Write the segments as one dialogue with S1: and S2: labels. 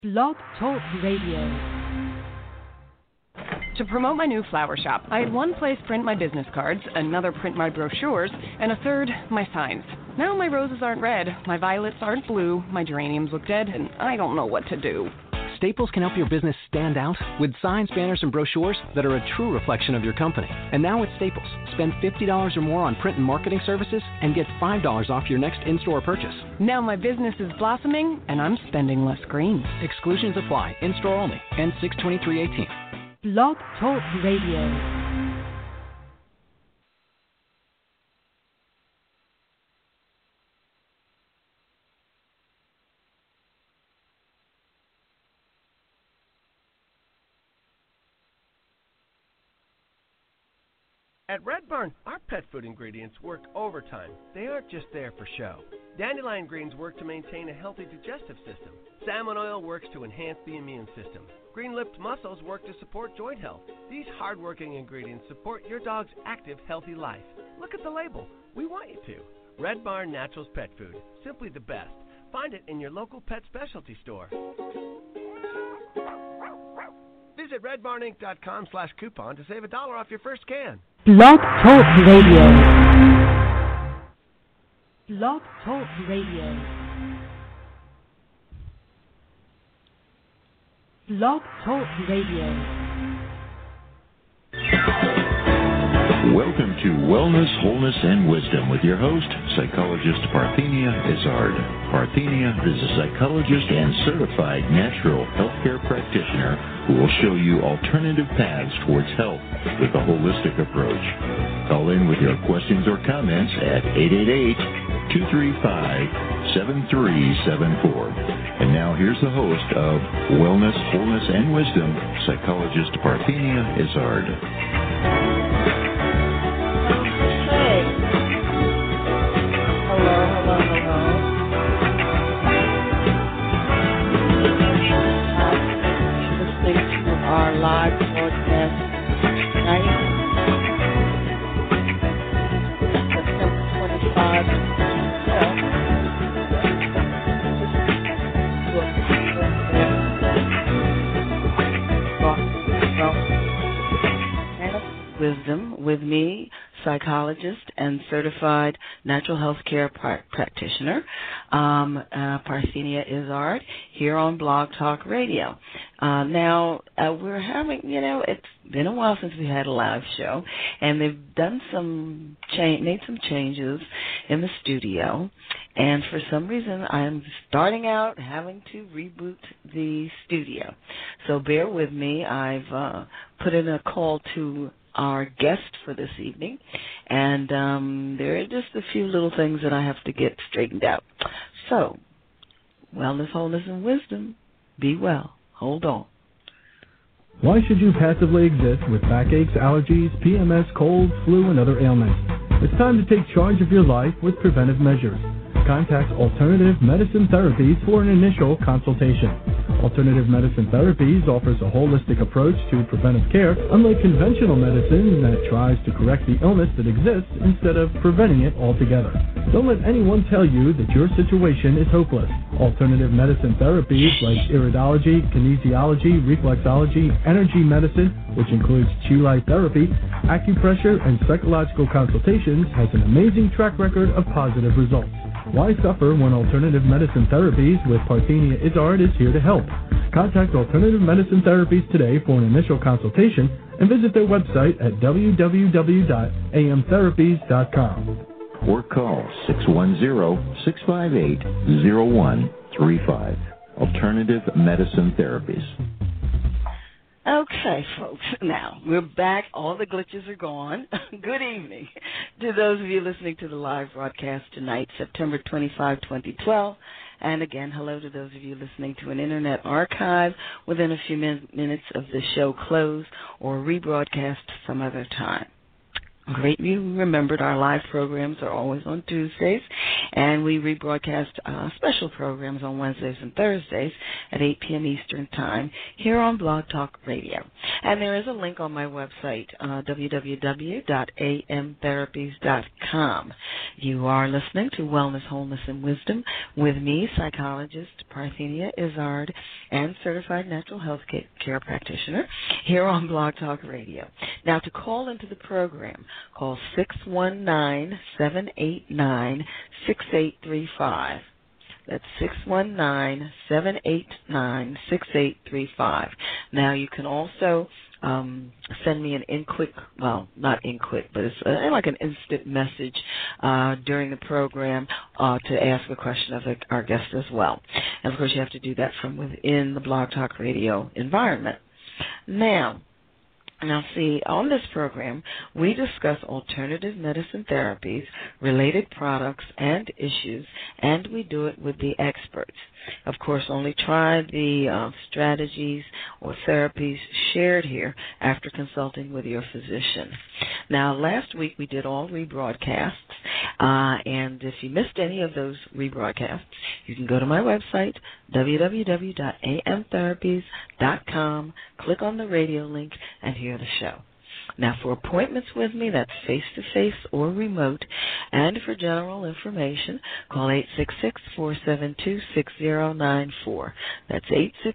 S1: Blog Talk Radio.
S2: To promote my new flower shop, I had one place print my business cards, another print my brochures, and a third, my signs. Now my roses aren't red, my violets aren't blue, my geraniums look dead, and I don't know what to do.
S3: Staples can help your business stand out with signs, banners, and brochures that are a true reflection of your company. And now at Staples, spend $50 or more on print and marketing services and get $5 off your next in-store purchase.
S2: Now my business is blossoming, and I'm spending less green.
S3: Exclusions apply. In-store only. End 6/23/18.
S1: Blog Talk Radio.
S4: At Red Barn, our pet food ingredients work overtime. They aren't just there for show. Dandelion greens work to maintain a healthy digestive system. Salmon oil works to enhance the immune system. Green-lipped mussels work to support joint health. These hard-working ingredients support your dog's active, healthy life. Look at the label. We want you to. Red Barn Naturals Pet Food. Simply the best. Find it in your local pet specialty store. Visit redbarninc.com/coupon to save $1 off your first can.
S1: Blog Talk Radio. Blog Talk Radio. Blog Talk Radio.
S5: Welcome to Wellness, Wholeness, and Wisdom with your host, psychologist Parthenia Izzard. Parthenia is a psychologist and certified natural healthcare practitioner who will show you alternative paths towards health with a holistic approach. Call in with your questions or comments at 888-235-7374. And now here's the host of Wellness, Wholeness, and Wisdom, psychologist Parthenia Izzard.
S6: Our live broadcast tonight, September 25. Wisdom with me, psychologist and certified natural health care practitioner, Parthenia Izzard, here on Blog Talk Radio. Now, we're having, it's been a while since we had a live show, and they've done made some changes in the studio, and for some reason I'm starting out having to reboot the studio. So bear with me. I've put in a call to our guest for this evening, and there are just a few little things that I have to get straightened out. So, wellness, wholeness, and wisdom. Be well. Hold on.
S7: Why should you passively exist with backaches, allergies, PMS, colds, flu, and other ailments? It's time to take charge of your life with preventive measures. Contact Alternative Medicine Therapies for an initial consultation. Alternative Medicine Therapies offers a holistic approach to preventive care, unlike conventional medicine that tries to correct the illness that exists instead of preventing it altogether. Don't let anyone tell you that your situation is hopeless. Alternative Medicine Therapies like iridology, kinesiology, reflexology, energy medicine, which includes Chi Light therapy, acupressure, and psychological consultations, has an amazing track record of positive results. Why suffer when Alternative Medicine Therapies with Parthenia Izzard is here to help? Contact Alternative Medicine Therapies today for an initial consultation and visit their website at www.amtherapies.com.
S5: Or call 610-658-0135. Alternative Medicine Therapies.
S6: Okay, folks, now we're back. All the glitches are gone. Good evening to those of you listening to the live broadcast tonight, September 25, 2012. And again, hello to those of you listening to an internet archive within a few minutes of the show close or rebroadcast some other time. Great. You remembered our live programs are always on Tuesdays, and we rebroadcast special programs on Wednesdays and Thursdays at 8 p.m. Eastern Time here on Blog Talk Radio. And there is a link on my website, www.amtherapies.com. You are listening to Wellness, Wholeness, and Wisdom with me, psychologist Parthenia Izzard, and certified natural health care practitioner here on Blog Talk Radio. Now, to call into the program, call 619-789-6835. That's 619-789-6835. Now, you can also send me an not quick, but it's like an instant message during the program to ask a question of our guest as well. And, of course, you have to do that from within the Blog Talk Radio environment. Now, see, on this program, we discuss alternative medicine therapies, related products, and issues, and we do it with the experts. Of course, only try the strategies or therapies shared here after consulting with your physician. Now, last week we did all rebroadcasts, and if you missed any of those rebroadcasts, you can go to my website, www.amtherapies.com, click on the radio link, and hear the show. Now, for appointments with me, that's face-to-face or remote, and for general information, call 866-472-6094. That's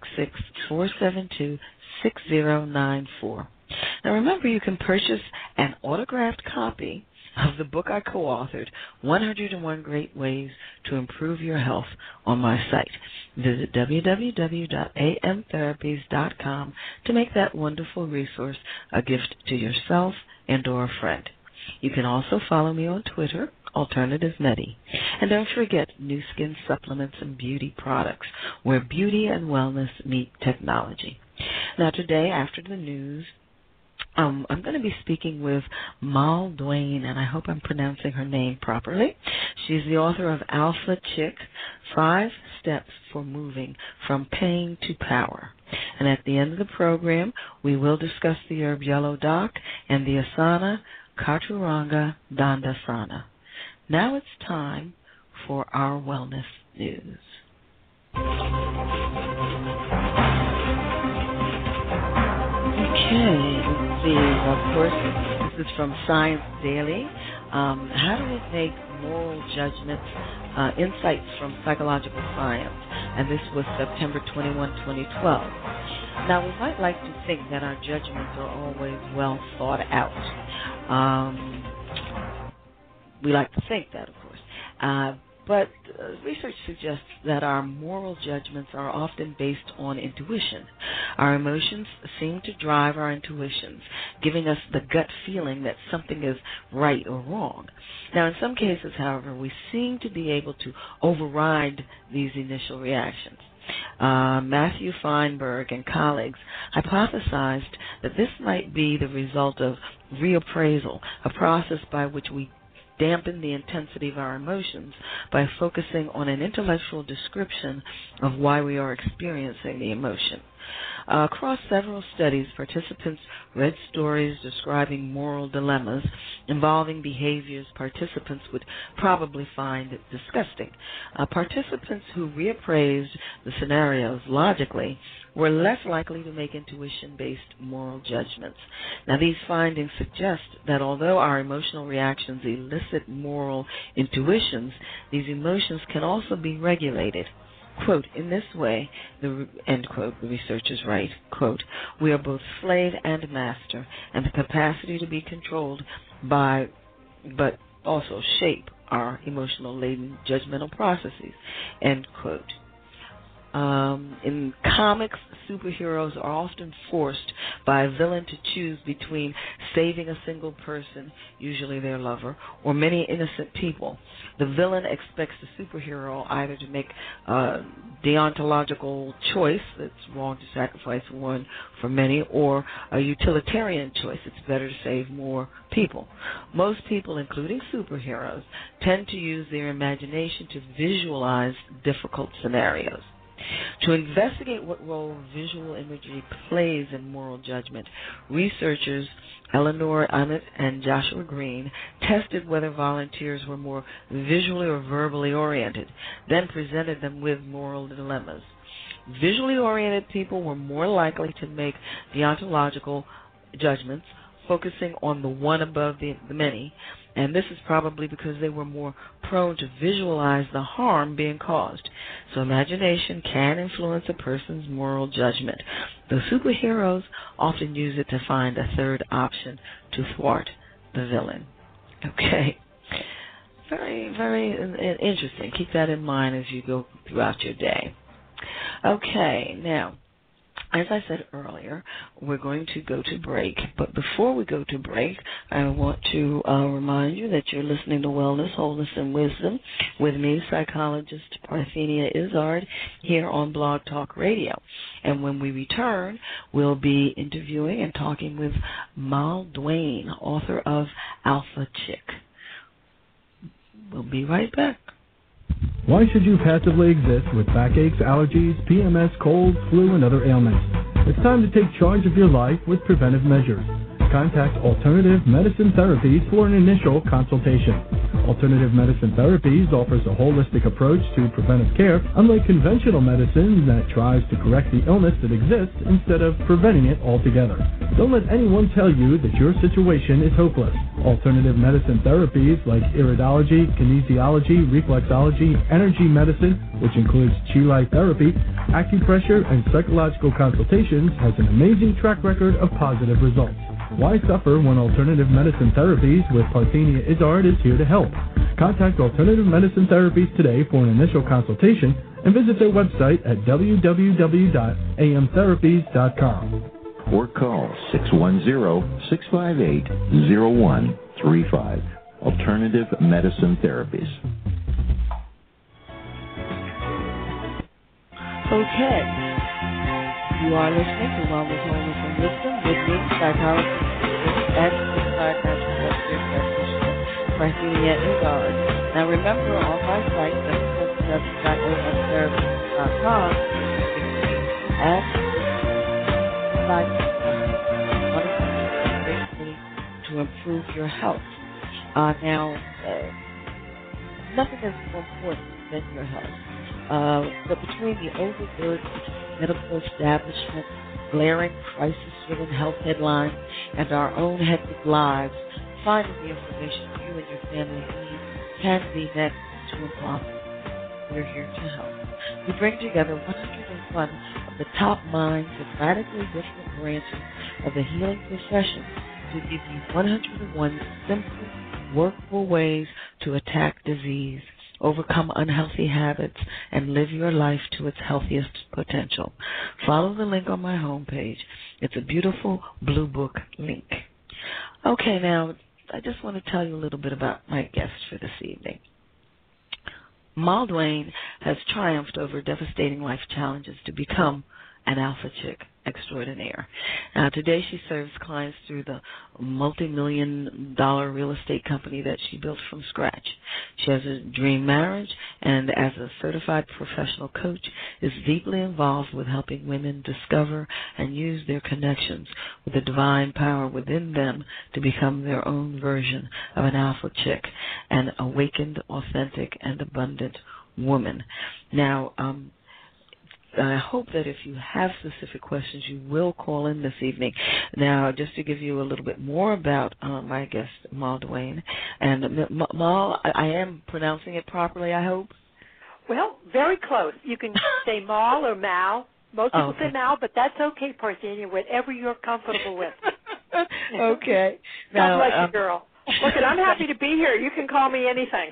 S6: 866-472-6094. Now, remember, you can purchase an autographed copy of the book I co-authored, 101 Great Ways to Improve Your Health, on my site. Visit www.amtherapies.com to make that wonderful resource a gift to yourself and or a friend. You can also follow me on Twitter, Alternative Medi. And don't forget New Skin Supplements and Beauty Products, where beauty and wellness meet technology. Now today, after the news, I'm going to be speaking with Mal Duane, and I hope I'm pronouncing her name properly. She's the author of Alpha Chick, 5 Steps for Moving from Pain to Power. And at the end of the program, we will discuss the herb Yellow Dock and the asana Chaturanga Dandasana. Now it's time for our wellness news. Okay. Of course, this is from Science Daily. How do we make moral judgments? Insights from Psychological Science. And this was September 21, 2012. Now, we might like to think that our judgments are always well thought out. We like to think that, of course. But research suggests that our moral judgments are often based on intuition. Our emotions seem to drive our intuitions, giving us the gut feeling that something is right or wrong. Now, in some cases, however, we seem to be able to override these initial reactions. Matthew Feinberg and colleagues hypothesized that this might be the result of reappraisal, a process by which we dampen the intensity of our emotions by focusing on an intellectual description of why we are experiencing the emotion. Across several studies, participants read stories describing moral dilemmas involving behaviors participants would probably find disgusting. Participants who reappraised the scenarios logically were less likely to make intuition-based moral judgments. Now, these findings suggest that although our emotional reactions elicit moral intuitions, these emotions can also be regulated. Quote, in this way, end quote, the researchers write, quote, we are both slave and master, and the capacity to be controlled by, but also shape our emotional-laden judgmental processes, end quote. In comics, superheroes are often forced by a villain to choose between saving a single person, usually their lover, or many innocent people. The villain expects the superhero either to make a deontological choice, it's wrong to sacrifice one for many, or a utilitarian choice, it's better to save more people. Most people, including superheroes, tend to use their imagination to visualize difficult scenarios. To investigate what role visual imagery plays in moral judgment, researchers Eleanor Emmett and Joshua Green tested whether volunteers were more visually or verbally oriented, then presented them with moral dilemmas. Visually oriented people were more likely to make deontological judgments, focusing on the one above the many, and this is probably because they were more prone to visualize the harm being caused. So imagination can influence a person's moral judgment. The superheroes often use it to find a third option to thwart the villain. Okay. Very, very interesting. Keep that in mind as you go throughout your day. Okay, now, as I said earlier, we're going to go to break. But before we go to break, I want to remind you that you're listening to Wellness, Wholeness, and Wisdom with me, psychologist Parthenia Izzard, here on Blog Talk Radio. And when we return, we'll be interviewing and talking with Mal Duane, author of Alpha Chick. We'll be right back.
S7: Why should you passively exist with backaches, allergies, PMS, colds, flu, and other ailments? It's time to take charge of your life with preventive measures. Contact Alternative Medicine Therapies for an initial consultation. Alternative Medicine Therapies offers a holistic approach to preventive care, unlike conventional medicine that tries to correct the illness that exists instead of preventing it altogether. Don't let anyone tell you that your situation is hopeless. Alternative medicine therapies like iridology, kinesiology, reflexology, energy medicine, which includes Chi Light therapy, acupressure, and psychological consultations, has an amazing track record of positive results. Why suffer when Alternative Medicine Therapies with Parthenia Izzard is here to help? Contact Alternative Medicine Therapies today for an initial consultation and visit their website at www.amtherapies.com.
S5: Or call 610-658-0135. Alternative Medicine Therapies.
S6: Okay. You are listening to Wellness, Wholeness, and Wisdom with me, psychologist and certified natural health care practitioner, Parthenia Izzard. Now remember, on my site, www.amtherapies.com, to improve your health. Now, nothing is more important than your health. But between the overburdened medical establishment, glaring crisis-driven health headlines, and our own hectic lives, finding the information you and your family need can be next to impossible. We're here to help. We bring together 101 of the top minds in radically different branches of the healing profession to give you 101 simple, workable ways to attack disease, overcome unhealthy habits, and live your life to its healthiest potential. Follow the link on my homepage. It's a beautiful blue book link. Okay, now, I just want to tell you a little bit about my guest for this evening. Mal Duane has triumphed over devastating life challenges to become an alpha chick extraordinaire. Today she serves clients through the multi-million-dollar real estate company that she built from scratch. She has a dream marriage, and as a certified professional coach, is deeply involved with helping women discover and use their connections with the divine power within them to become their own version of an alpha chick, an awakened, authentic, and abundant woman. Now, I hope that if you have specific questions, you will call in this evening. Now, just to give you a little bit more about my guest, Mal Duane. And Mal, I am pronouncing it properly, I hope?
S8: Well, very close. You can say Mal or Mal. Most people say Mal, but that's okay, Parthenia, whatever you're comfortable with.
S6: Okay.
S8: God bless you, girl. Look, I'm happy to be here. You can call me anything.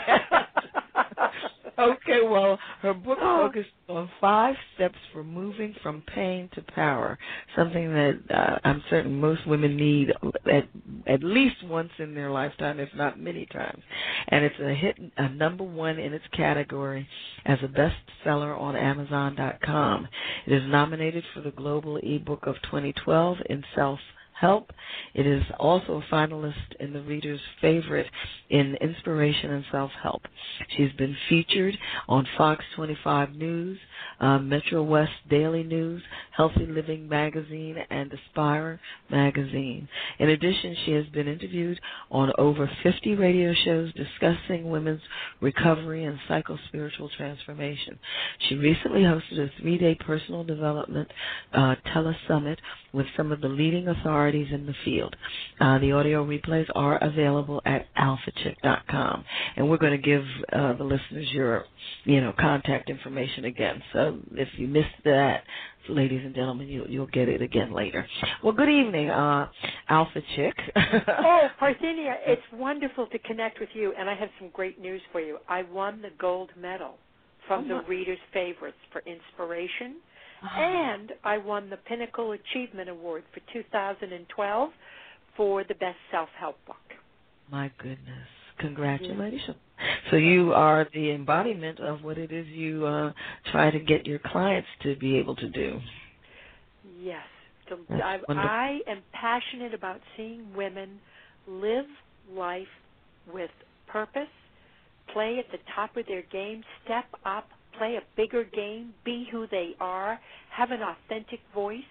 S6: Okay, well, her book focused on 5 steps for moving from pain to power, something that I'm certain most women need at least once in their lifetime, if not many times. And it's a number 1 in its category as a bestseller on Amazon.com. It is nominated for the Global eBook of 2012 in Self Self-Help. It is also a finalist in the reader's favorite in Inspiration and Self-Help. She's been featured on Fox 25 News, Metro West Daily News, Healthy Living Magazine, and Aspire Magazine. In addition, she has been interviewed on over 50 radio shows discussing women's recovery and psycho-spiritual transformation. She recently hosted a 3-day personal development telesummit with some of the leading authorities in the field. The audio replays are available at alphachick.com, and we're going to give the listeners your, contact information again. So if you missed that, ladies and gentlemen, you'll get it again later. Well, good evening, Alpha Chick.
S8: Oh, Parthenia, it's wonderful to connect with you, and I have some great news for you. I won the gold medal from the Reader's Favorites for Inspiration, and I won the Pinnacle Achievement Award for 2012 for the Best Self-Help Book.
S6: My goodness. Congratulations. Yeah. So you are the embodiment of what it is you try to get your clients to be able to do.
S8: Yes. I am passionate about seeing women live life with purpose, play at the top of their game, step up, play a bigger game, be who they are, have an authentic voice.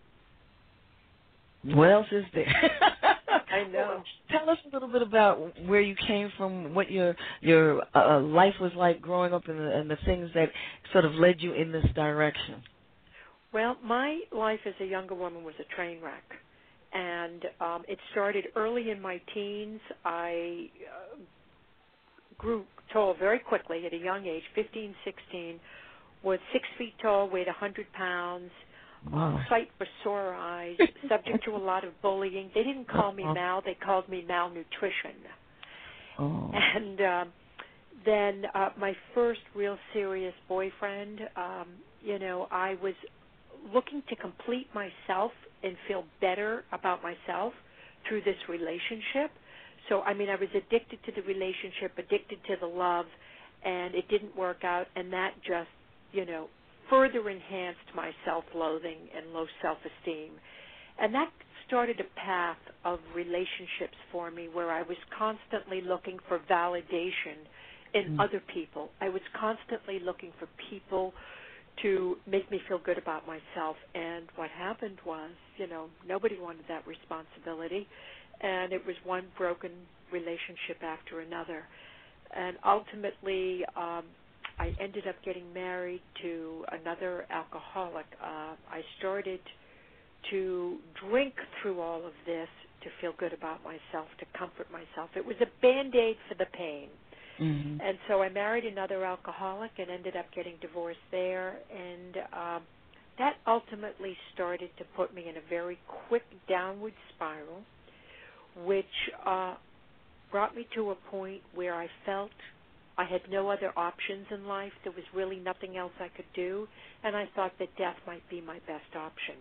S6: What else is there?
S8: I know.
S6: Tell us a little bit about where you came from, what your life was like growing up, and the things that sort of led you in this direction.
S8: Well, my life as a younger woman was a train wreck, and it started early in my teens. I grew tall very quickly at a young age, 15, 16, was 6 feet tall, weighed 100 pounds, sight for sore eyes, subject to a lot of bullying. They didn't call me Mal, they called me malnutrition. And then my first real serious boyfriend, I was looking to complete myself and feel better about myself through this relationship. So, I was addicted to the relationship, addicted to the love, and it didn't work out, and that just, further enhanced my self-loathing and low self-esteem. And that started a path of relationships for me where I was constantly looking for validation in other people. I was constantly looking for people to make me feel good about myself. And what happened was, nobody wanted that responsibility. And it was one broken relationship after another. And ultimately, I ended up getting married to another alcoholic. I started to drink through all of this to feel good about myself, to comfort myself. It was a Band-Aid for the pain. Mm-hmm. And so I married another alcoholic and ended up getting divorced there. And that ultimately started to put me in a very quick downward spiral, which brought me to a point where I felt I had no other options in life. There was really nothing else I could do, and I thought that death might be my best option.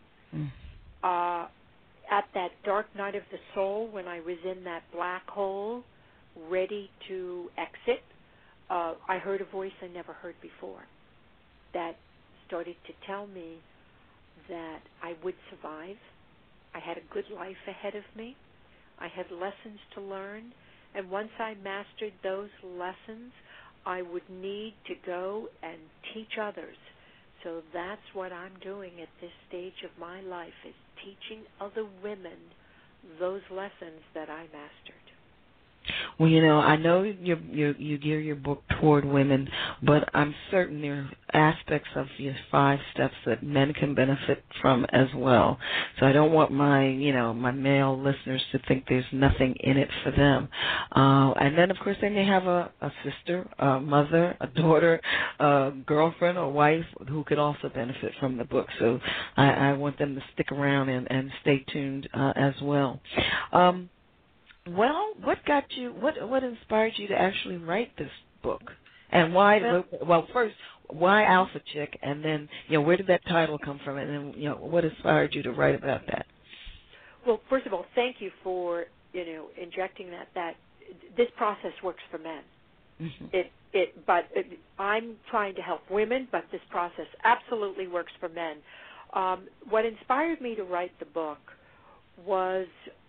S8: At that dark night of the soul, when I was in that black hole, ready to exit, I heard a voice I never heard before that started to tell me that I would survive. I had a good life ahead of me. I had lessons to learn, and once I mastered those lessons, I would need to go and teach others. So that's what I'm doing at this stage of my life, is teaching other women those lessons that I mastered.
S6: Well, I know you gear your book toward women, but I'm certain there are aspects of your 5 steps that men can benefit from as well. So I don't want my male listeners to think there's nothing in it for them. And then, of course, they may have a sister, a mother, a daughter, a girlfriend, or wife who could also benefit from the book. So I want them to stick around and stay tuned as well. Well, what inspired you to actually write this book? And why, first, why Alpha Chick? And then, where did that title come from? And then, what inspired you to write about that?
S8: Well, first of all, thank you for, injecting that this process works for men. Mm-hmm. I'm trying to help women, but this process absolutely works for men. What inspired me to write the book was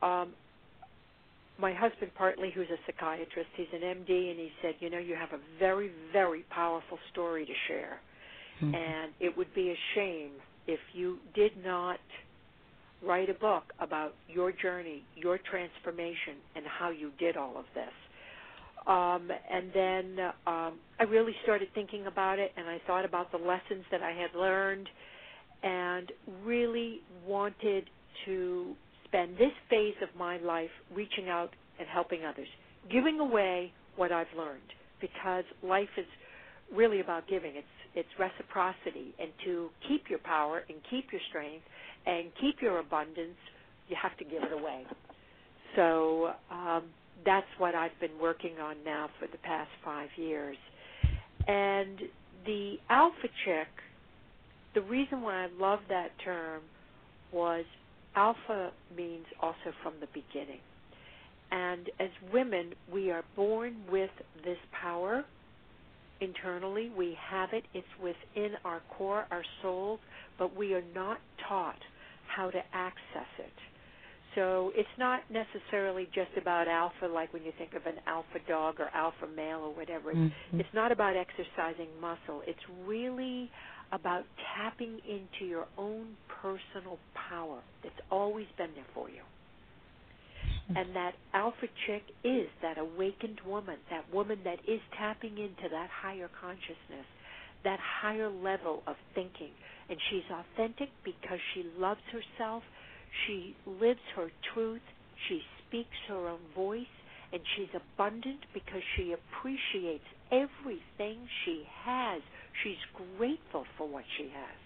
S8: my husband, partly, who's a psychiatrist. He's an MD, and he said, you have a very, very powerful story to share. Mm-hmm. And it would be a shame if you did not write a book about your journey, your transformation, and how you did all of this. And then I really started thinking about it, and I thought about the lessons that I had learned and really wanted to spend this phase of my life reaching out and helping others, giving away what I've learned, because life is really about giving. It's reciprocity, and to keep your power and keep your strength and keep your abundance, you have to give it away. So that's what I've been working on now for the past 5 years. And the Alpha Chick, the reason why I love that term was alpha means also from the beginning. And as women, we are born with this power internally. We have it. It's within our core, our souls, but we are not taught how to access it. So it's not necessarily just about alpha, like when you think of an alpha dog or alpha male or whatever. Mm-hmm. It's not about exercising muscle. It's really about tapping into your own personal power that's always been there for you. And that alpha chick is that awakened woman, that woman that is tapping into that higher consciousness, that higher level of thinking. And she's authentic because she loves herself, she lives her truth, she speaks her own voice, and she's abundant because she appreciates everything she has. She's grateful for what she has.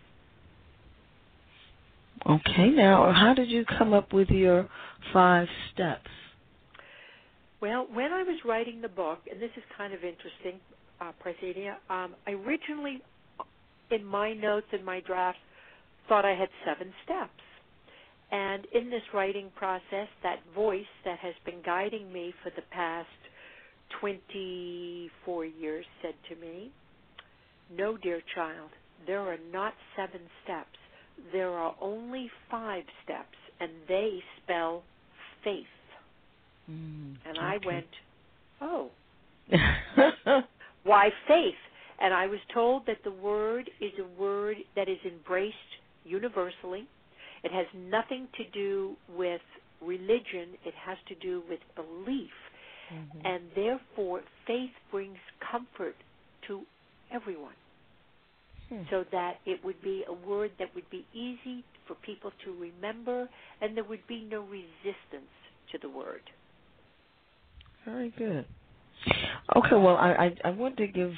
S6: Okay, now how did you come up with your 5 steps?
S8: Well, when I was writing the book, and this is kind of interesting, Parthenia, I originally, in my notes, in my drafts, thought I had 7 steps. And in this writing process, that voice that has been guiding me for the past 24 years said to me, no, dear child, there are not 7 steps. There are only 5 steps, and they spell faith. And okay. I went, oh, why faith? And I was told that the word is a word that is embraced universally. It has nothing to do with religion. It has to do with belief. Mm-hmm. And therefore, faith brings comfort to everyone. So that it would be a word that would be easy for people to remember, and there would be no resistance to the word.
S6: Very good. Okay, well, I want to give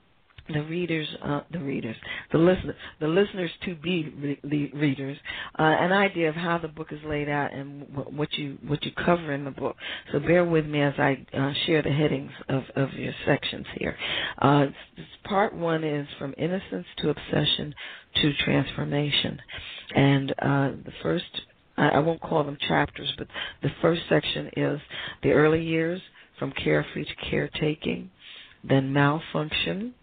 S6: the listeners to be readers, an idea of how the book is laid out and what you cover in the book. So bear with me as I share the headings of your sections here. Part 1 is from innocence to obsession to transformation, and the first, I won't call them chapters, but the first section is the early years, from carefree to caretaking. Then malfunction,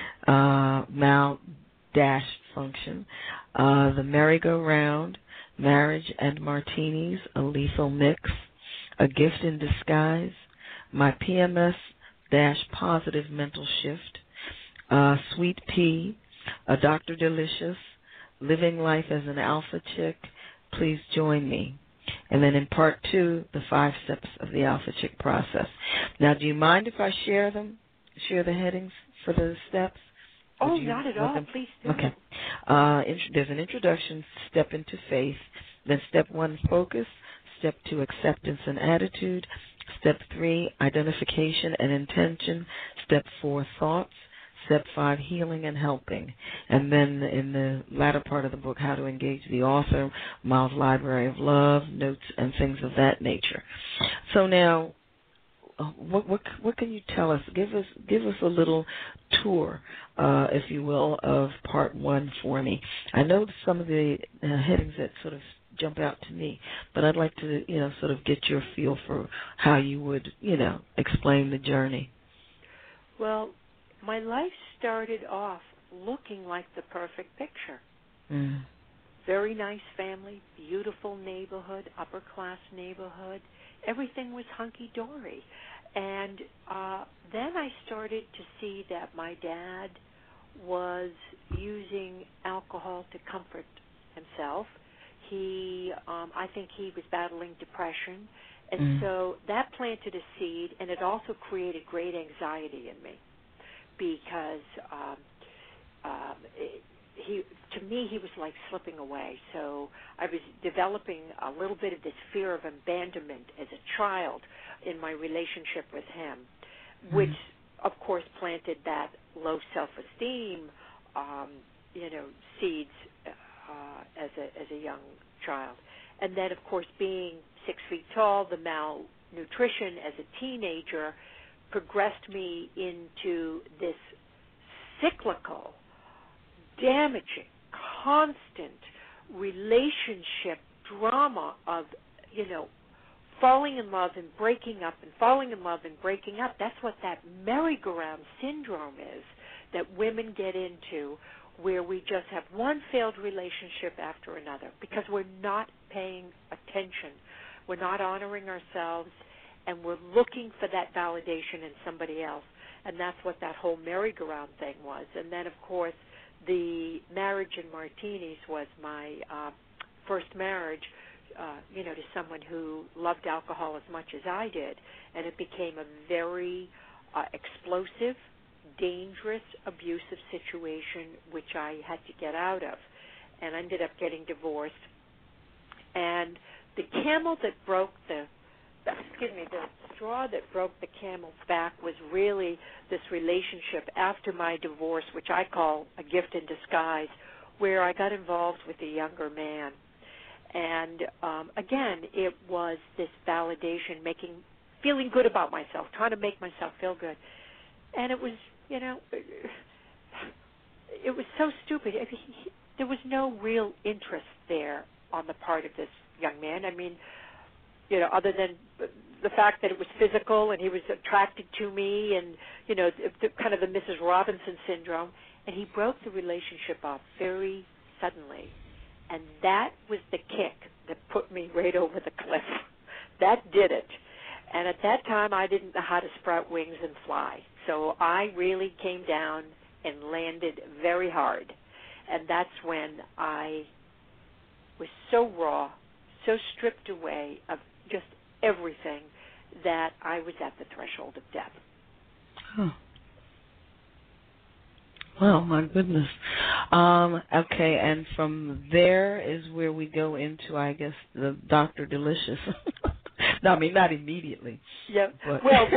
S6: mal-function, the merry-go-round, marriage and martinis, a lethal mix, a gift in disguise, my PMS-positive mental shift, sweet pea, a Dr. Delicious, living life as an alpha chick, please join me. And then in part 2, the 5 steps of the alpha chick process. Now, do you mind if I share them? Share the headings for the steps?
S8: Oh, not at all. Please do.
S6: Okay. There's an introduction, step into faith. Then step 1, focus. Step 2, acceptance and attitude. Step 3, identification and intention. Step 4, thoughts. Step 5, healing and helping. And then in the latter part of the book, how to engage the author, Miles' Library of Love, notes, and things of that nature. So now, what can you tell us? Give us a little tour, if you will, of part 1 for me. I know some of the headings that sort of jump out to me, but I'd like to, sort of get your feel for how you would, explain the journey.
S8: Well, my life started off looking like the perfect picture. very nice family, beautiful neighborhood, upper-class neighborhood. Everything was hunky-dory. And then I started to see that my dad was using alcohol to comfort himself. I think he was battling depression. And so that planted a seed, and it also created great anxiety in me because to me, he was like slipping away. So I was developing a little bit of this fear of abandonment as a child in my relationship with him, which, of course, planted that low self-esteem, seeds as a young child. And then, of course, being 6 feet tall, the malnutrition as a teenager progressed me into this cyclical, damaging, constant relationship drama of, falling in love and breaking up and falling in love and breaking up. That's what that merry-go-round syndrome is that women get into, where we just have one failed relationship after another because we're not paying attention. We're not honoring ourselves, and we're looking for that validation in somebody else. And that's what that whole merry-go-round thing was. And then, of course, the marriage in Martinis was my first marriage, to someone who loved alcohol as much as I did. And it became a very explosive, dangerous, abusive situation, which I had to get out of. And I ended up getting divorced. And the camel that broke the straw that broke the camel's back was really this relationship after my divorce, which I call a gift in disguise, where I got involved with a younger man. And again, it was this validation, feeling good about myself, trying to make myself feel good. And it was, it was so stupid. There was no real interest there on the part of this young man. I mean, other than the fact that it was physical and he was attracted to me and, kind of the Mrs. Robinson syndrome. And he broke the relationship off very suddenly. And that was the kick that put me right over the cliff. That did it. And at that time, I didn't know how to sprout wings and fly. So I really came down and landed very hard. And that's when I was so raw, so stripped away of just everything that I was at the threshold of death.
S6: Huh. Well, my goodness. Okay, and from there is where we go into, I guess, the Dr. Delicious. No, I mean, not immediately.
S8: Yeah.
S6: But.
S8: Well,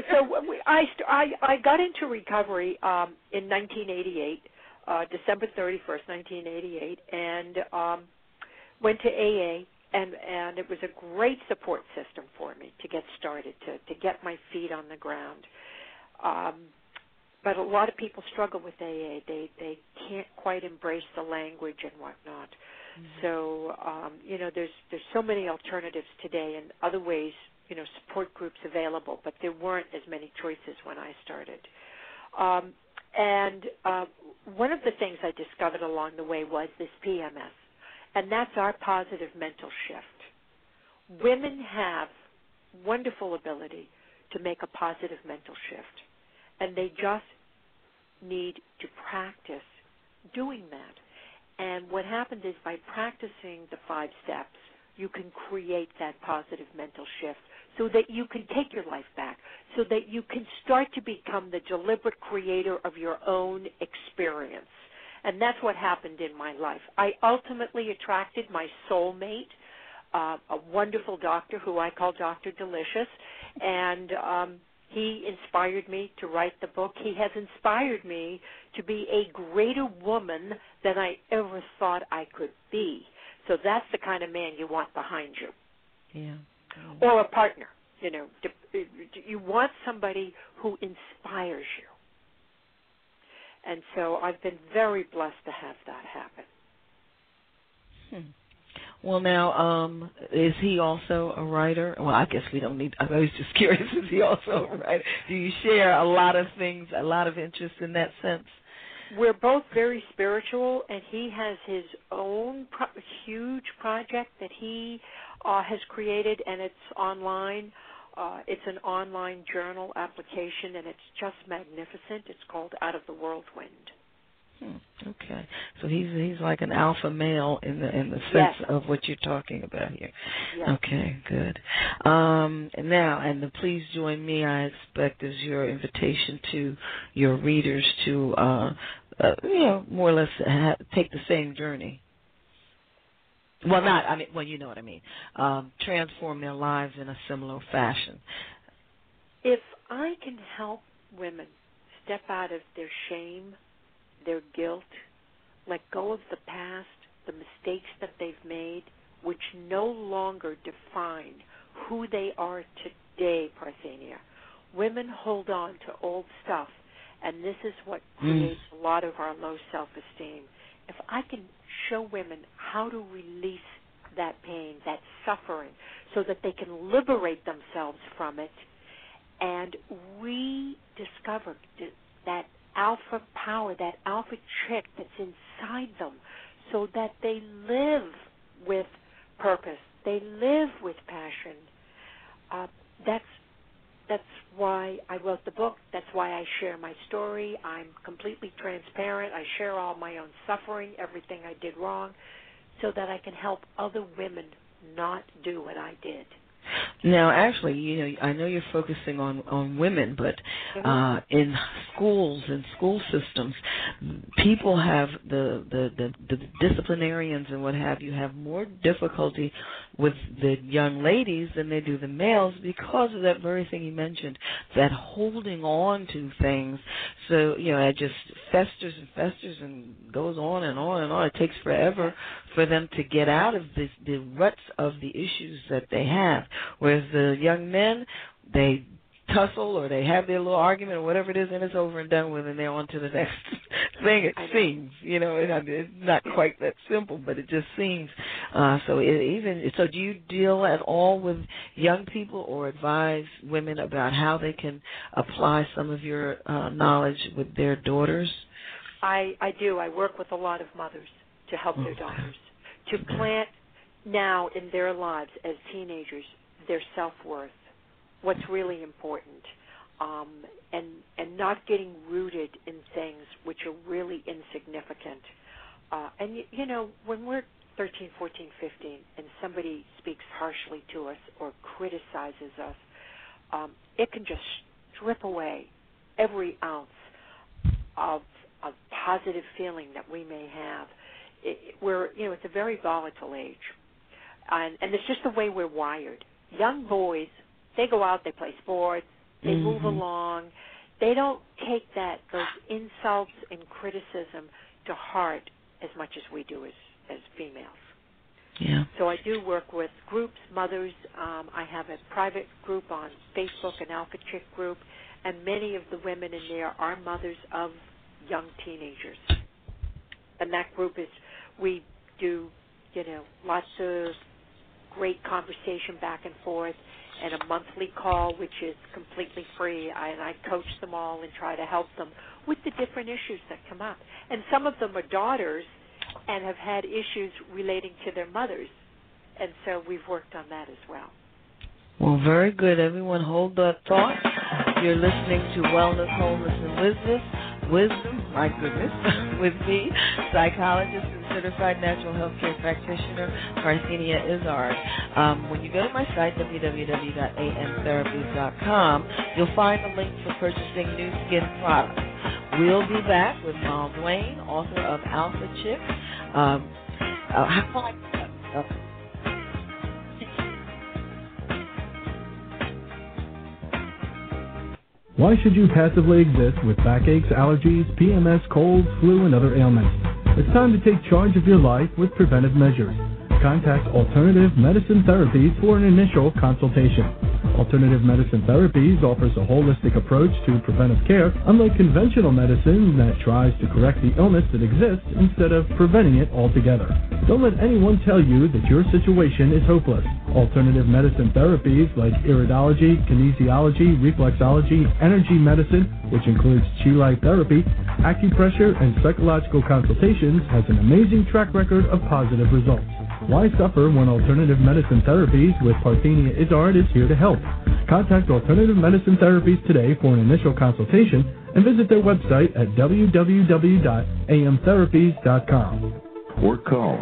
S8: I got into recovery in 1988, December 31st, 1988, and went to AA, and it was a great support system for me to get started, to get my feet on the ground. But a lot of people struggle with AA. They can't quite embrace the language and whatnot. Mm-hmm. So, there's so many alternatives today and other ways, support groups available, but there weren't as many choices when I started. And one of the things I discovered along the way was this PMS, and that's our positive mental shift. Women have wonderful ability to make a positive mental shift, and they just need to practice doing that. And what happens is by practicing the 5 steps, you can create that positive mental shift so that you can take your life back, so that you can start to become the deliberate creator of your own experience. And that's what happened in my life. I ultimately attracted my soulmate, a wonderful doctor who I call Dr. Delicious, and he inspired me to write the book. He has inspired me to be a greater woman than I ever thought I could be. So that's the kind of man you want behind you.
S6: Yeah.
S8: Or a partner. You want somebody who inspires you. And so I've been very blessed to have that happen.
S6: Well, now, is he also a writer? Well, I guess we don't need, I was just curious, is he also a writer? Do you share a lot of things, a lot of interest in that sense?
S8: We're both very spiritual, and he has his own huge project that he has created, and it's online. It's an online journal application, and it's just magnificent. It's called Out of the Whirlwind.
S6: Okay, so he's like an alpha male in the sense of what you're talking about here.
S8: Yes.
S6: Okay, good. And please join me, I expect, is your invitation to your readers to more or less take the same journey. Well, you know what I mean. Transform their lives in a similar fashion.
S8: If I can help women step out of their shame, their guilt, let go of the past, the mistakes that they've made, which no longer define who they are today, Parthenia. Women hold on to old stuff, and this is what creates a lot of our low self-esteem. If I can show women how to release that pain, that suffering, so that they can liberate themselves from it and rediscover that alpha power, that alpha chick that's inside them, so that they live with purpose, they live with passion. That's why I wrote the book. That's why I share my story. I'm completely transparent. I share all my own suffering, everything I did wrong, so that I can help other women not do what I did.
S6: Now, actually, I know you're focusing on women, but in schools and school systems, people have the disciplinarians and what have you have more difficulty with the young ladies than they do the males because of that very thing you mentioned, that holding on to things. So, it just festers and festers and goes on and on and on. It takes forever for them to get out of the ruts of the issues that they have. Whereas the young men, they tussle or they have their little argument or whatever it is, and it's over and done with, and they're on to the next thing, it seems. It's not quite that simple, but it just seems. So do you deal at all with young people or advise women about how they can apply some of your knowledge with their daughters?
S8: I do. I work with a lot of mothers to help their daughters to plant now in their lives as teenagers their self-worth, what's really important, and not getting rooted in things which are really insignificant. When we're 13, 14, 15, and somebody speaks harshly to us or criticizes us, it can just strip away every ounce of positive feeling that we may have. It's a very volatile age, and it's just the way we're wired. Young boys, they go out, they play sports, they move along. They don't take those insults and criticism to heart as much as we do as females.
S6: Yeah.
S8: So I do work with groups, mothers. I have a private group on Facebook, an Alpha Chick group, and many of the women in there are mothers of young teenagers. And that group we do, lots of great conversation back and forth, and a monthly call, which is completely free. And I coach them all and try to help them with the different issues that come up. And some of them are daughters and have had issues relating to their mothers. And so we've worked on that as well.
S6: Well, very good. Everyone hold that thought. You're listening to Wellness, Wholeness, and Wisdom, my goodness, with me, psychologist and certified natural health care practitioner, Parthenia Izzard. When you go to my site, www.amtherapies.com, you'll find a link for purchasing new skin products. We'll be back with Mal Duane, author of Alpha Chick.
S7: Why should you passively exist with backaches, allergies, PMS, colds, flu, and other ailments? It's time to take charge of your life with preventive measures. Contact Alternative Medicine Therapies for an initial consultation. Alternative Medicine Therapies offers a holistic approach to preventive care, unlike conventional medicine that tries to correct the illness that exists instead of preventing it altogether. Don't let anyone tell you that your situation is hopeless. Alternative medicine therapies like iridology, kinesiology, reflexology, energy medicine, which includes chi light therapy, acupressure, and psychological consultations, has an amazing track record of positive results. Why suffer when alternative medicine therapies with Parthenia Izzard is here to help? Contact Alternative Medicine Therapies today for an initial consultation and visit their website at www.amtherapies.com.
S5: Or call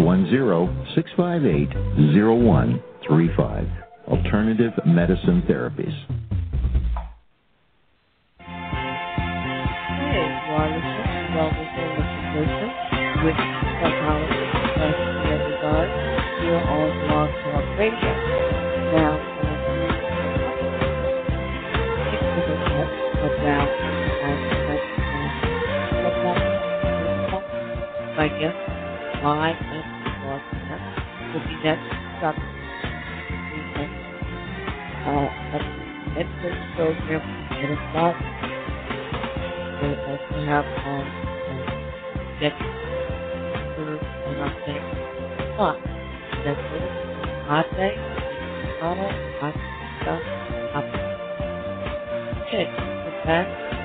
S5: 610-658-0135. Alternative Medicine Therapies.
S6: Hey, you are listening to Wellness and Wisdom with psychologist Parthenia Izzard here on Blog Talk Radio. Now, my guest live and broadcast will be next Dr. Edwards program and it's not we'll also have next and our next spot. That's it. Ate, okay, we're back.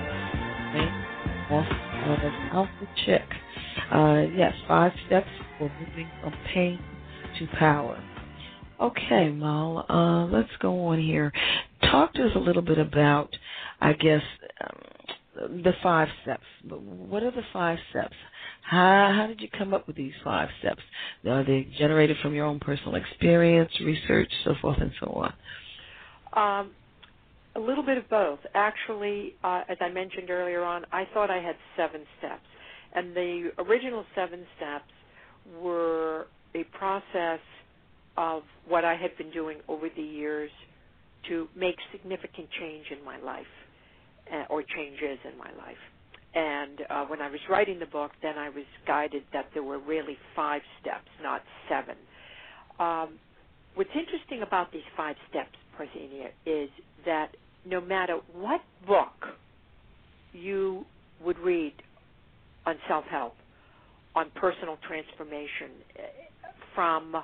S6: Alpha Chick. Yes, 5 steps for moving from pain to power. Okay, Mal, let's go on here. Talk to us a little bit about, I guess, the 5 steps. What are the 5 steps? How did you come up with these 5 steps? Are they generated from your own personal experience, research, so forth and so
S8: on? A little bit of both. Actually, as I mentioned earlier on, I thought I had 7 steps. And the original 7 steps were a process of what I had been doing over the years to make significant change in my life, or changes in my life. And when I was writing the book, then I was guided that there were really 5 steps, not 7. What's interesting about these 5 steps, Parthenia, is that no matter what book you would read on self-help, on personal transformation, from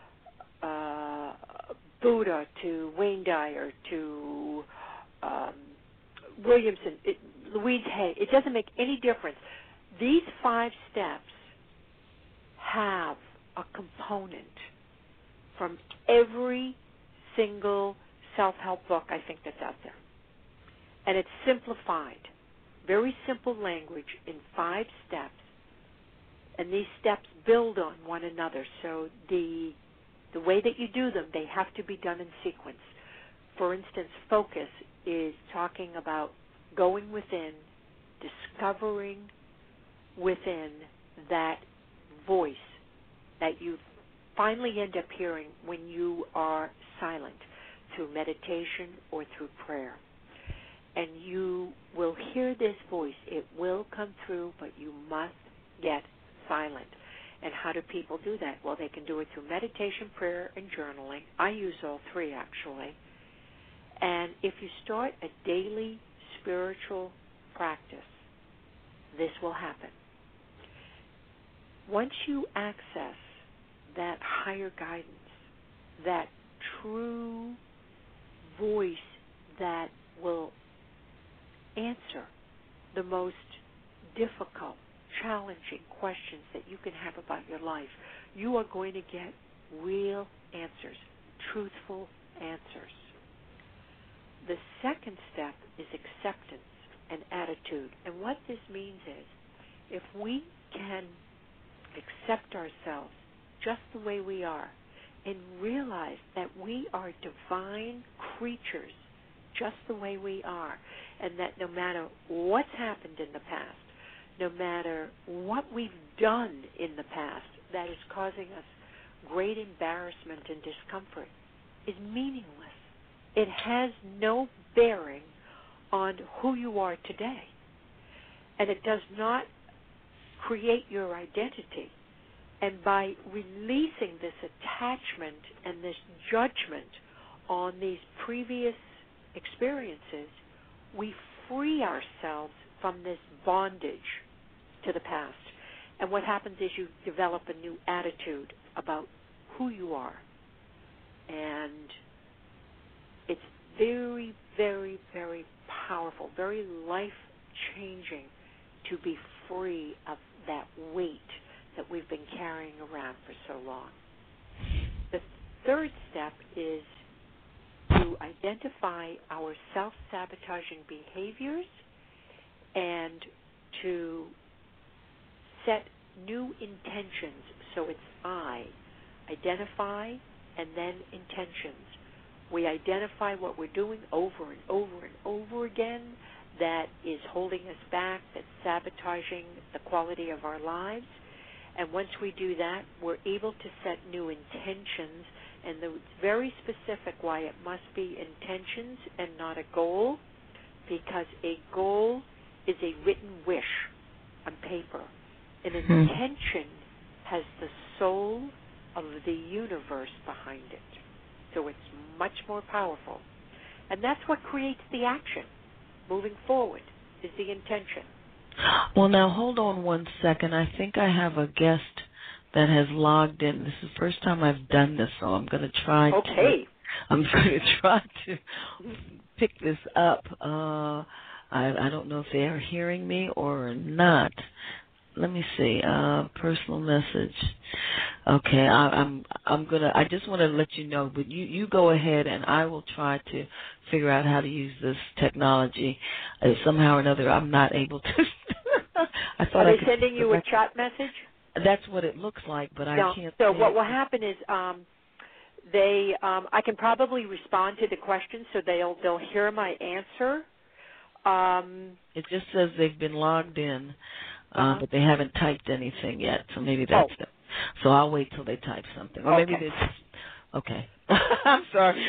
S8: Buddha to Wayne Dyer to Williamson, Louise Hay, it doesn't make any difference. These 5 steps have a component from every single self-help book I think that's out there. And it's simplified, very simple language in 5 steps. And these steps build on one another. So the way that you do them, they have to be done in sequence. For instance, focus is talking about going within, discovering within that voice that you finally end up hearing when you are silent, through meditation or through prayer. And you will hear this voice. It will come through, but you must get silent. And how do people do that? Well, they can do it through meditation, prayer, and journaling. I use all 3, actually. And if you start a daily spiritual practice, this will happen. Once you access that higher guidance, that true voice that will answer the most difficult, challenging questions that you can have about your life, you are going to get real answers, truthful answers. The second step is acceptance and attitude. And what this means is, if we can accept ourselves just the way we are and realize that we are divine creatures just the way we are, and that no matter what's happened in the past, no matter what we've done in the past that is causing us great embarrassment and discomfort, is meaningless. It has no bearing on who you are today. And it does not create your identity. And by releasing this attachment and this judgment on these previous experiences, we free ourselves from this bondage to the past. And what happens is you develop a new attitude about who you are. And it's very, very, very powerful, very life-changing to be free of that weight that we've been carrying around for so long. third step is to identify our self-sabotaging behaviors and to set new intentions. So it's I. Identify and then intentions. We identify what we're doing over and over and over again that is holding us back, that's sabotaging the quality of our lives. And once we do that, we're able to set new intentions. And it's very specific why it must be intentions and not a goal, because a goal is a written wish on paper. An intention has the soul of the universe behind it. So it's much more powerful. And that's what creates the action moving forward, is the intention.
S6: Well, now, hold on one second. I think I have a guest that has logged in. This is the first time I've done this, so I'm going to try to pick this up. I don't know if they are hearing me or not. Let me see. Personal message. Okay, I just want to let you know, but you go ahead and I will try to figure out how to use this technology. Somehow or another, I'm not able to. I thought
S8: Are they sending you a chat message?
S6: That's what it looks like, but I can't.
S8: So what will happen is I can probably respond to the question, so they'll hear my answer.
S6: It just says they've been logged in. But they haven't typed anything yet, so maybe that's it. So I'll wait till they type something, or maybe they just. Okay, I'm sorry.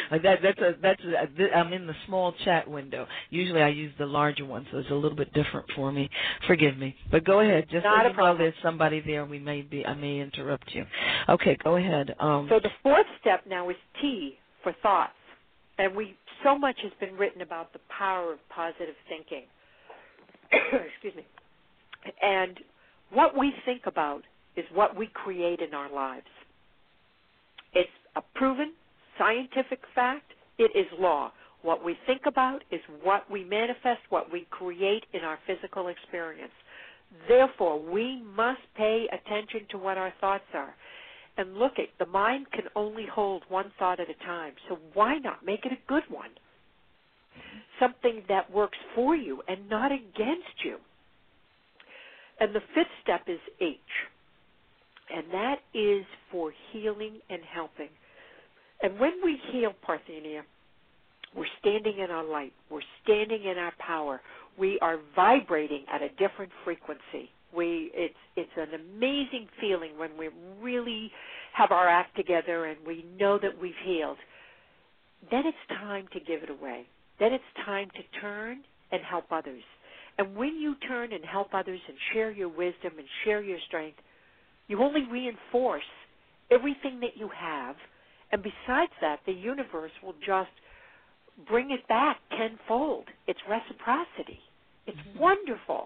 S6: I'm in the small chat window. Usually I use the larger one, so it's a little bit different for me. Forgive me, but go ahead. Just so you know, there's somebody there. I may interrupt you. Okay, go ahead.
S8: So the fourth step now is T for thoughts, and so much has been written about the power of positive thinking. Excuse me. And what we think about is what we create in our lives. It's a proven scientific fact. It is law. What we think about is what we manifest, what we create in our physical experience. Therefore, we must pay attention to what our thoughts are. And look, the mind can only hold one thought at a time. So why not make it a good one? Something that works for you and not against you. And the fifth step is H, and that is for healing and helping. And when we heal, Parthenia, we're standing in our light. We're standing in our power. We are vibrating at a different frequency. It's an amazing feeling when we really have our act together and we know that we've healed. Then it's time to give it away. Then it's time to turn and help others. And when you turn and help others and share your wisdom and share your strength, you only reinforce everything that you have. And besides that, the universe will just bring it back tenfold. It's reciprocity. It's wonderful.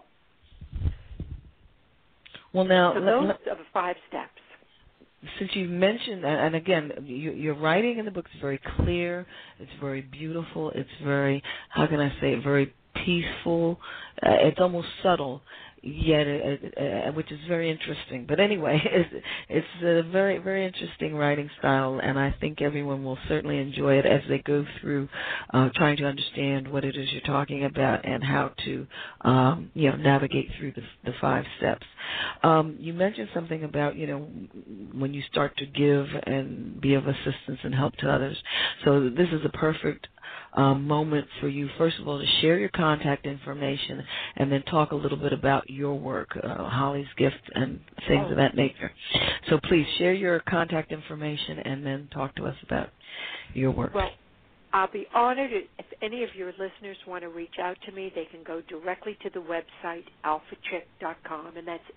S6: Well, now,
S8: so those are the 5 steps.
S6: Since you've mentioned, and again, your writing in the book is very clear. It's very beautiful. It's very, how can I say it, very peaceful. It's almost subtle, yet which is very interesting. But anyway, it's a very, very interesting writing style, and I think everyone will certainly enjoy it as they go through trying to understand what it is you're talking about and how to navigate through the 5 steps. You mentioned something about when you start to give and be of assistance and help to others. So this is a perfect moment for you, first of all, to share your contact information and then talk a little bit about your work, Holly's Gift and things of that nature. So please share your contact information and then talk to us about your work.
S8: Well, I'll be honored if any of your listeners want to reach out to me. They can go directly to the website, alphachick.com, and that's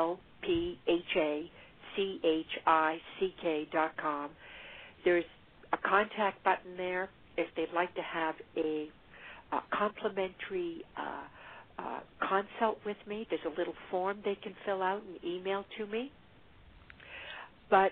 S8: ALPHACHICK.com. There's a contact button there. If they'd like to have a complimentary consult with me, there's a little form they can fill out and email to me. But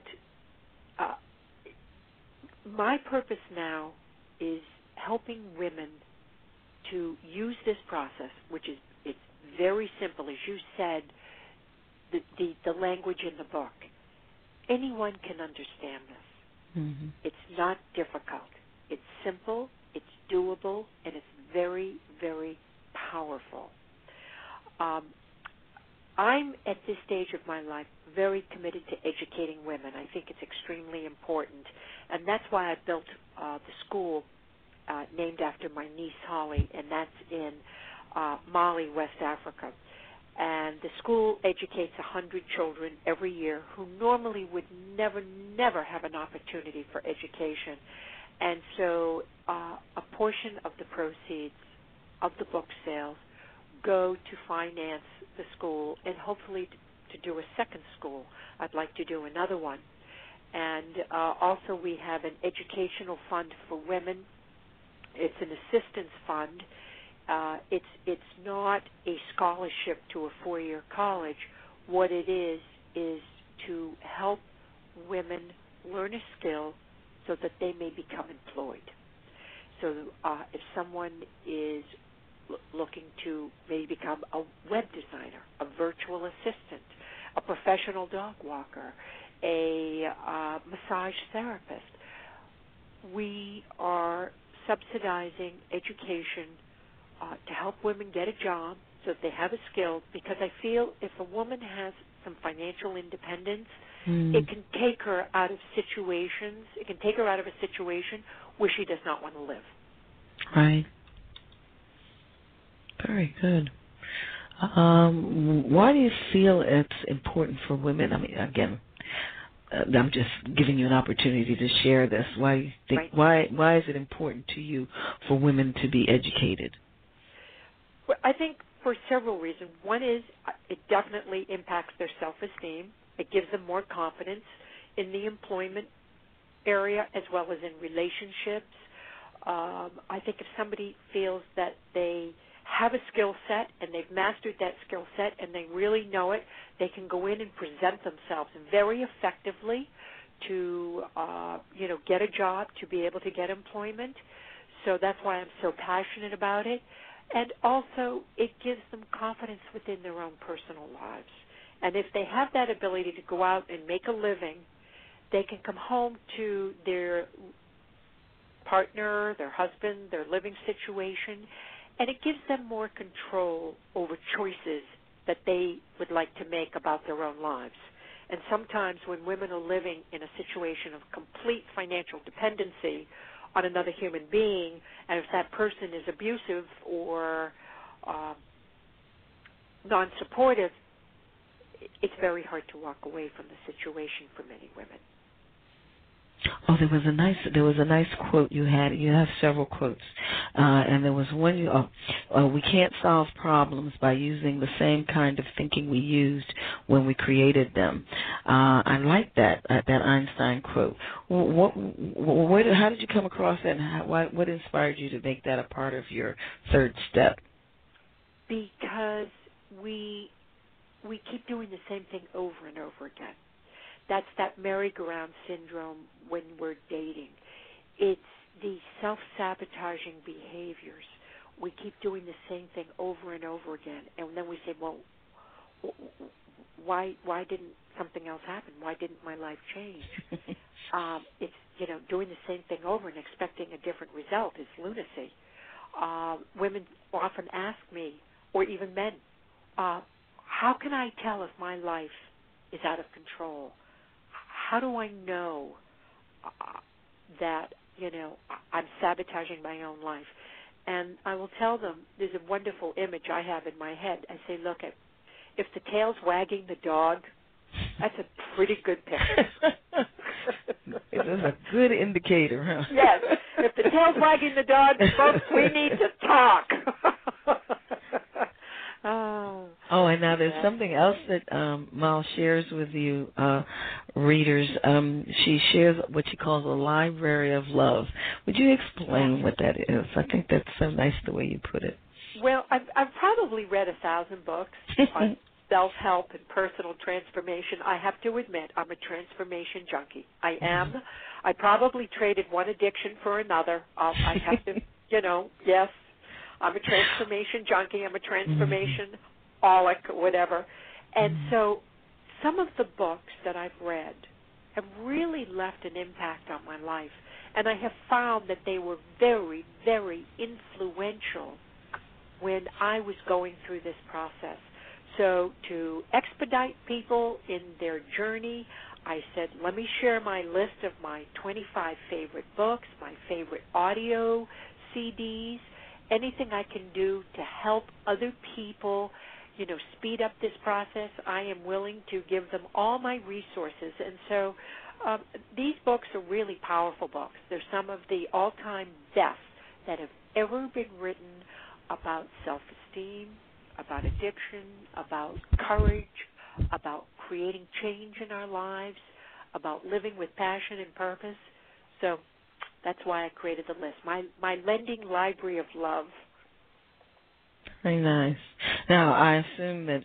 S8: my purpose now is helping women to use this process, which is it's very simple. As you said, the language in the book, anyone can understand this.
S6: Mm-hmm.
S8: It's not difficult. It's simple, it's doable, and it's very, very powerful. I'm, at this stage of my life, very committed to educating women. I think it's extremely important, and that's why I built the school named after my niece Holly, and that's in Mali, West Africa. And the school educates 100 children every year who normally would never have an opportunity for education. And so a portion of the proceeds of the book sales go to finance the school and hopefully to do a second school. I'd like to do another one. And also we have an educational fund for women. It's an assistance fund. It's not a scholarship to a four-year college. What it is to help women learn a skill so that they may become employed. So if someone is looking to maybe become a web designer, a virtual assistant, a professional dog walker, a massage therapist, we are subsidizing education to help women get a job so that they have a skill, because I feel if a woman has some financial independence, it can take her out of situations. It can take her out of a situation where she does not want to live.
S6: Right. Very good. Why do you feel it's important for women? I mean, again, I'm just giving you an opportunity to share this. Why do you think?
S8: Right.
S6: Why is it important to you for women to be educated?
S8: Well, I think for several reasons. One is it definitely impacts their self-esteem. It gives them more confidence in the employment area as well as in relationships. I think if somebody feels that they have a skill set and they've mastered that skill set and they really know it, they can go in and present themselves very effectively to get a job, to be able to get employment. So that's why I'm so passionate about it. And also it gives them confidence within their own personal lives. And if they have that ability to go out and make a living, they can come home to their partner, their husband, their living situation, and it gives them more control over choices that they would like to make about their own lives. And sometimes when women are living in a situation of complete financial dependency on another human being, and if that person is abusive or non-supportive, it's very hard to walk away from the situation for many women.
S6: Oh, there was a nice quote you had. You have several quotes, and there was one. We can't solve problems by using the same kind of thinking we used when we created them. I like that Einstein quote. How did you come across that, and what inspired you to make that a part of your third step?
S8: Because we keep doing the same thing over and over again. That's that merry-go-round syndrome when we're dating. It's the self-sabotaging behaviors. We keep doing the same thing over and over again, and then we say, well, why didn't something else happen? Why didn't my life change? It's, doing the same thing over and expecting a different result is lunacy. Women often ask me, or even men, how can I tell if my life is out of control? How do I know that, I'm sabotaging my own life? And I will tell them there's a wonderful image I have in my head. I say, look, if the tail's wagging the dog, that's a pretty good picture.
S6: It is a good indicator, huh?
S8: Yes. If the tail's wagging the dog, folks, we need to talk.
S6: Oh, and now there's something else that Mal shares with you, readers. She shares what she calls a library of love. Would you explain what that is? I think that's so nice the way you put it.
S8: Well, I've probably read 1,000 books on self-help and personal transformation. I have to admit, I'm a transformation junkie. I am. I probably traded one addiction for another. I have to, yes. I'm a transformation junkie. I'm a transformation-aholic, whatever. And so some of the books that I've read have really left an impact on my life. And I have found that they were very, very influential when I was going through this process. So to expedite people in their journey, I said, let me share my list of my 25 favorite books, my favorite audio CDs, anything I can do to help other people, speed up this process. I am willing to give them all my resources. And so these books are really powerful books. They're some of the all-time best that have ever been written about self-esteem, about addiction, about courage, about creating change in our lives, about living with passion and purpose. So that's why I created the list. My lending library of love.
S6: Very nice. Now, I assume that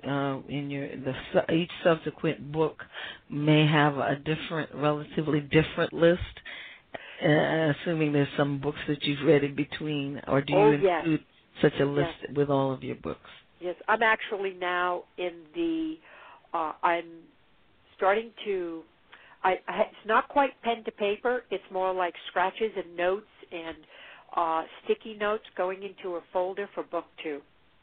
S6: each subsequent book may have a relatively different list. Assuming there's some books that you've read in between, or do you include such a list with all of your books?
S8: Yes, I'm actually now in the. I'm starting to. It's not quite pen to paper. It's more like scratches and notes and sticky notes going into a folder for book 2.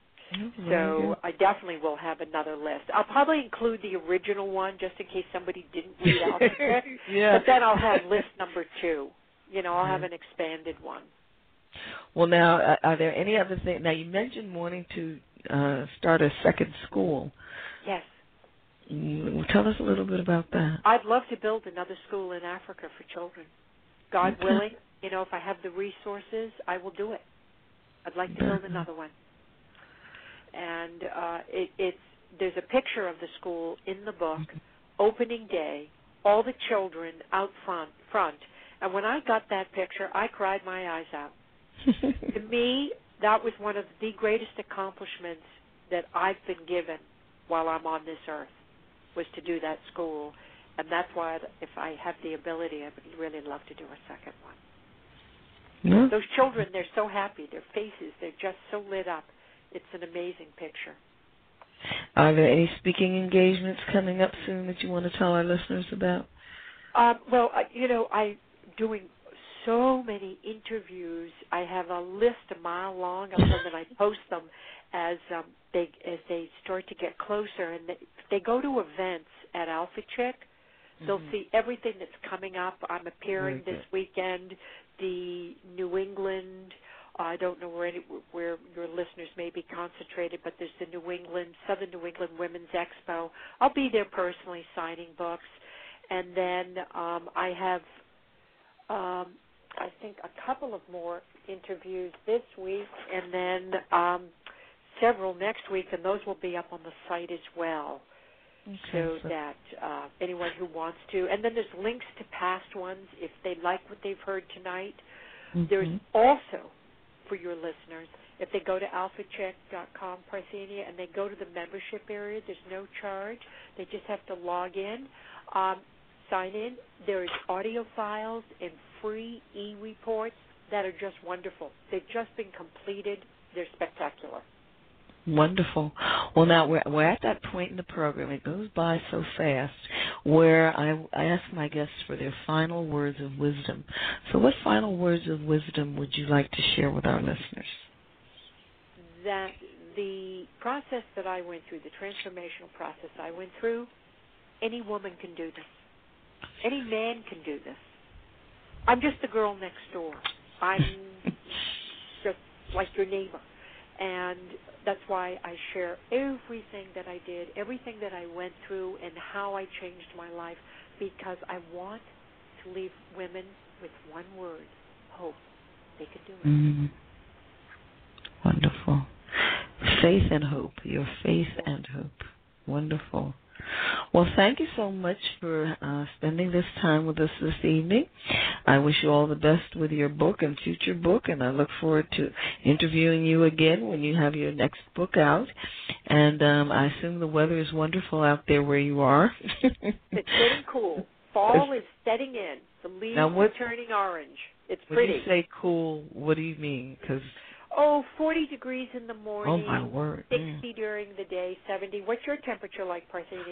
S8: So I definitely will have another list. I'll probably include the original one just in case somebody didn't read out the book.
S6: Yeah.
S8: But then I'll have list number 2. I'll have an expanded one.
S6: Well, now, are there any other things? Now, you mentioned wanting to start a second school.
S8: Yes.
S6: Tell us a little bit about that.
S8: I'd love to build another school in Africa for children. God willing, if I have the resources, I will do it. I'd like to build another one. And there's a picture of the school in the book, opening day, all the children out front. And when I got that picture, I cried my eyes out. To me, that was one of the greatest accomplishments that I've been given while I'm on this earth, was to do that school. And that's why, if I have the ability, I would really love to do a second one. Yeah. Those children, they're so happy. Their faces, they're just so lit up. It's an amazing picture.
S6: Are there any speaking engagements coming up soon that you want to tell our listeners about?
S8: Well, I'm doing so many interviews. I have a list a mile long of them, and I post them as they start to get closer. And if they go to events at Alpha Chick, they'll see everything that's coming up. I'm appearing this weekend. The New England, I don't know where your listeners may be concentrated, but there's the Southern New England Women's Expo. I'll be there personally signing books. And then I have, I think, a couple of more interviews this week, and then several next week, and those will be up on the site as well. Okay, so that anyone who wants to. And then there's links to past ones if they like what they've heard tonight. There's also, for your listeners, if they go to alphacheck.com, Parthenia, and they go to the membership area, there's no charge. They just have to log in, sign in. There's audio files and free e-reports that are just wonderful. They've just been completed. They're spectacular.
S6: Wonderful. Well, now we're at that point in the program. It goes by so fast, where I ask my guests for their final words of wisdom. So what final words of wisdom would you like to share with our listeners?
S8: That the process that I went through, the transformational process I went through, any woman can do this. Any man can do this. I'm just the girl next door. I'm just like your neighbor. And that's why I share everything that I did, everything that I went through, and how I changed my life, because I want to leave women with one word: hope. They can do it.
S6: Wonderful. Faith and hope. Your faith and hope. Wonderful. Well, thank you so much for spending this time with us this evening. I wish you all the best with your book and future book, and I look forward to interviewing you again when you have your next book out. And I assume the weather is wonderful out there where you are.
S8: It's getting cool. Fall is setting in. The leaves are turning orange. It's pretty.
S6: When you say cool, what do you mean?
S8: 40 degrees in the morning.
S6: Oh, my word.
S8: 60 during the day, 70. What's your temperature like, Parthenia?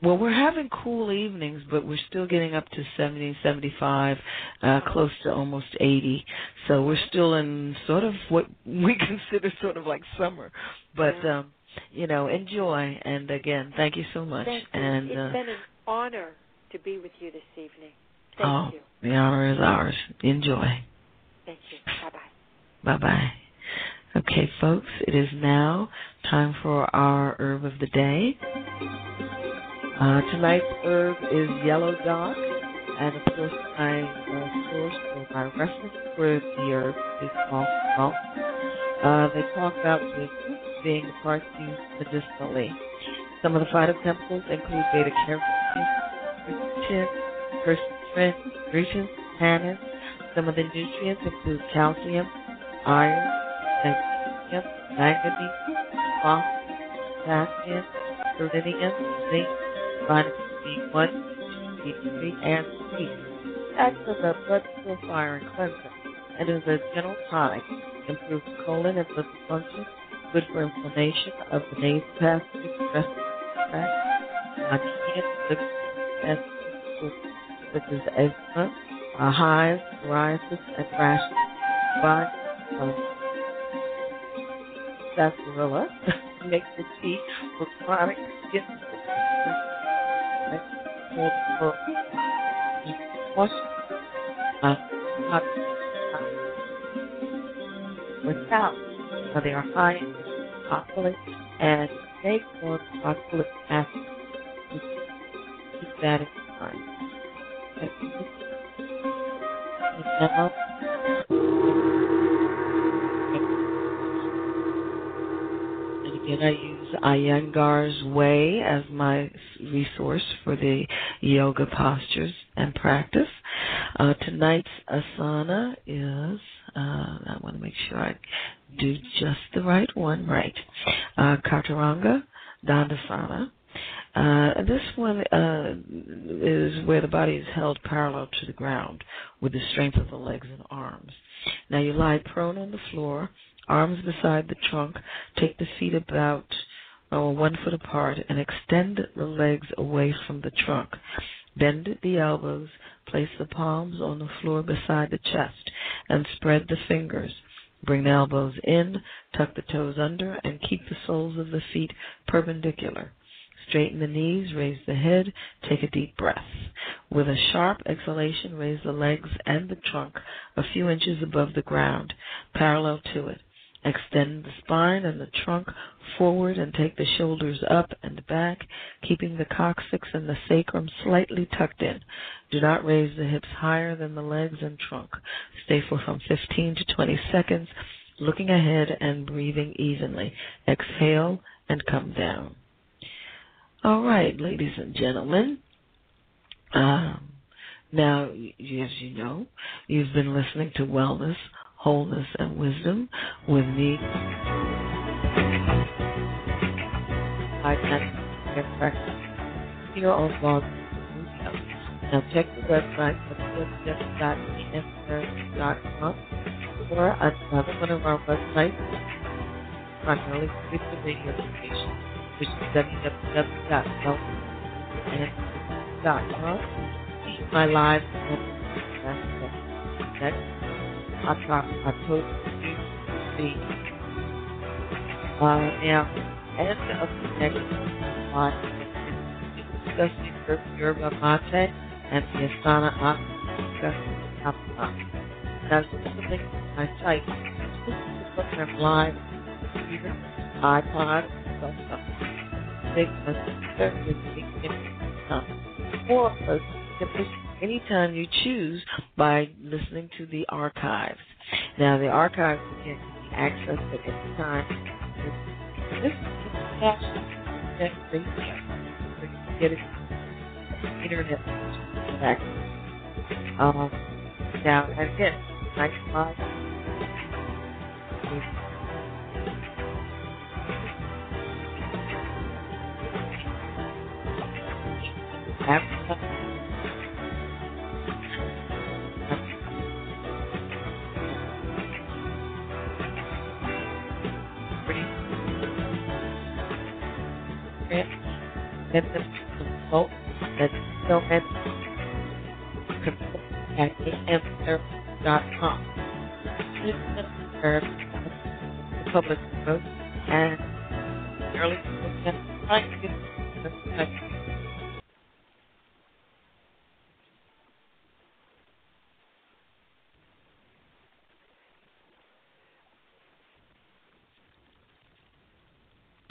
S6: Well, we're having cool evenings, but we're still getting up to 70, 75, close to almost 80. So we're still in sort of what we consider sort of like summer. But, enjoy. And, again, thank you so much.
S8: Thank you.
S6: And,
S8: it's been an honor to be with you this evening. Thank you.
S6: The honor is ours. Enjoy.
S8: Thank you. Bye-bye.
S6: Bye-bye. Okay, folks, it is now time for our herb of the day. Tonight's herb is yellow dock, and of course my source or my reference for the herb is called salt. They talk about the being the parts used medicinally. Some of the phytochemicals include beta-carotene, quercetin, tannins. Some of the nutrients include calcium, iron, magnesium, phosphorus, potassium, selenium, zinc, vitamin B1, B3, and C. Acts as a blood purifier and cleanser, and is a general tonic. Improves colon and liver function, good for inflammation of the nasal passage, respiratory tract, liver, such as eczema, hives, psoriasis, and rashes. By sarsaparilla makes the tea for chronic skin without, they are high in oxalic and may form oxalic acid. Keep that in mind. Now, and again, I use Iyengar's Way as my resource for the yoga postures and practice. Tonight's asana is, I want to make sure I do just the right one, right, Chaturanga Dandasana. This one is where the body is held parallel to the ground with the strength of the legs and arms. Now you lie prone on the floor, arms beside the trunk, take the feet about 1 foot apart and extend the legs away from the trunk. Bend the elbows, place the palms on the floor beside the chest, and spread the fingers. Bring the elbows in, tuck the toes under, and keep the soles of the feet perpendicular. Straighten the knees, raise the head, take a deep breath. With a sharp exhalation, raise the legs and the trunk a few inches above the ground, parallel to it. Extend the spine and the trunk forward and take the shoulders up and back, keeping the coccyx and the sacrum slightly tucked in. Do not raise the hips higher than the legs and trunk. Stay for from 15 to 20 seconds, looking ahead and breathing evenly. Exhale and come down. All right, ladies and gentlemen. Now, as you know, you've been listening to Wellness, Wholeness, and Wisdom with me. Here on Blog. Now check the website at www.pfnerd.com or another one of our websites, primarily with the radio station, which is www.wellness.com. See my live next October 2. Now, end of the next live, discussing yerba mate and the asana discussing kappa. Now, this is the link to my site. This is the program live computer, iPod, cell phone. Big message, or anytime you choose by listening to the archives. Now, the archives can be accessed at any time. This is radio. You can get it on the internet access. Now, again, nice live.
S9: consult. That's consult at amtherapy.com. The public growth and early trying to get